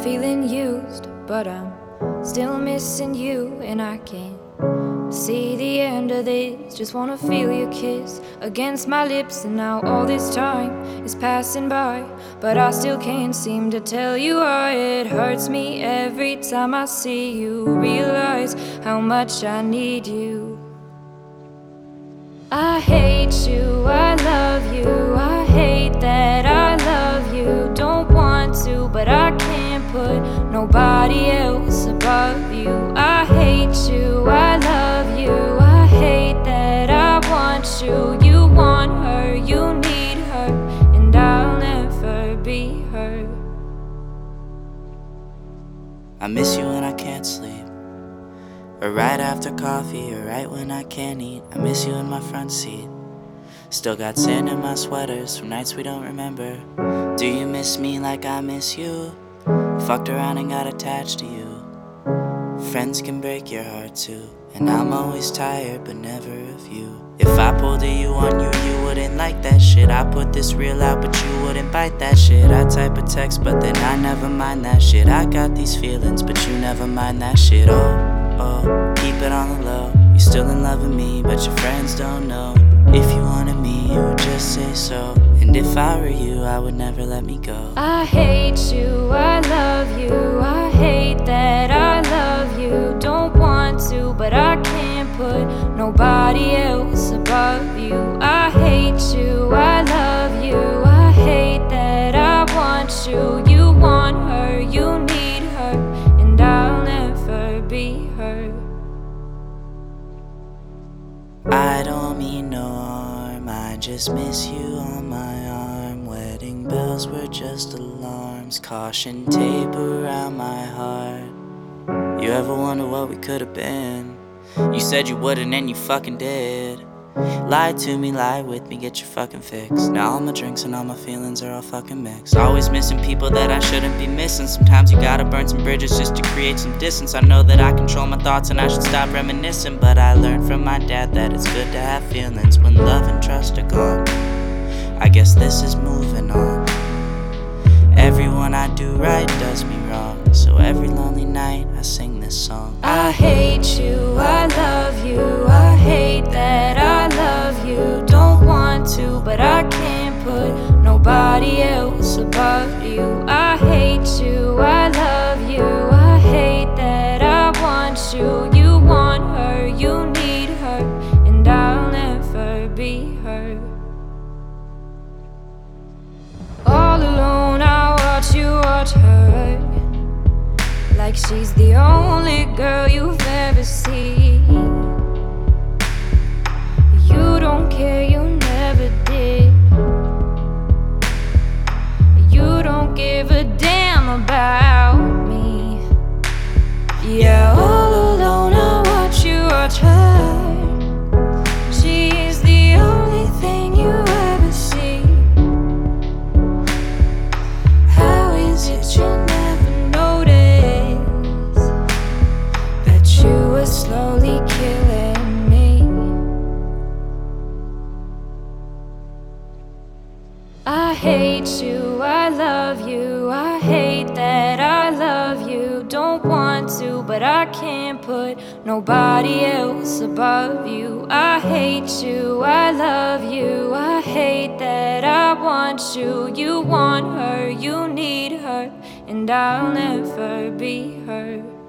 feeling used, but I'm still missing you, and I can't see the end of this. Just wanna feel your kiss against my lips, and now all this time is passing by, but I still can't seem to tell you why. It hurts me every time I see you, realize how much I need you. I hate you, I love you, I hate that I love you. Don't want to, but I can't put nobody else above you. I hate you, I love you, I hate that I want you. You want her, you need her, and I'll never be her. I miss you when I can't sleep, or right after coffee, or right when I can't eat. I miss you in my front seat. Still got sand in my sweaters from nights we don't remember. Do you miss me like I miss you? Fucked around and got attached to you. Friends can break your heart too, and I'm always tired but never of you. If I pulled a you on you, you wouldn't like that shit. I put this reel out but you wouldn't bite that shit. I type a text but then I never mind that shit. I got these feelings but you never mind that shit. Oh, keep it on the low. You're still in love with me but your friends don't know. If you wanted me, you would just say so, and if I were you, I would never let me go. I hate you, I love you, I hate that I love you. Don't want to, but I can't put nobody else above you. I hate you, I love you, I hate that I want you. You want her, you need her, and I'll never be her. I don't mean no harm, I just miss you on my arm. Wedding bells were just alarms, caution tape around my heart. You ever wonder what we could have been? You said you wouldn't and you fucking did. Lie to me, lie with me, get your fucking fix. Now all my drinks and all my feelings are all fucking mixed. Always missing people that I shouldn't be missing. Sometimes you gotta burn some bridges just to create some distance. I know that I control my thoughts and I should stop reminiscing, but I learned from my dad that it's good to have feelings when love and trust are gone. I guess this is moving on. Everyone I do right does me wrong, so every lonely night I sing this song. I hate you, I love you, I hate that I love you. Don't want to, but I can't put nobody else above you. I hate you, I love you, I hate that I want you. You want her, you need her, and I'll never be her. All alone I watch you watch her, like she's the only girl you've ever seen. You don't care, you never did. You don't give a damn about me. Yeah, all alone I watch you watch her. She's the only thing you ever see. How is it you never notice that you were slowly killing me? I hate you, I love you, I hate that I love you. Don't want to, but I can't put nobody else above you. I hate you, I love you, I hate that I want you. You want her, you need her, and I'll never be her.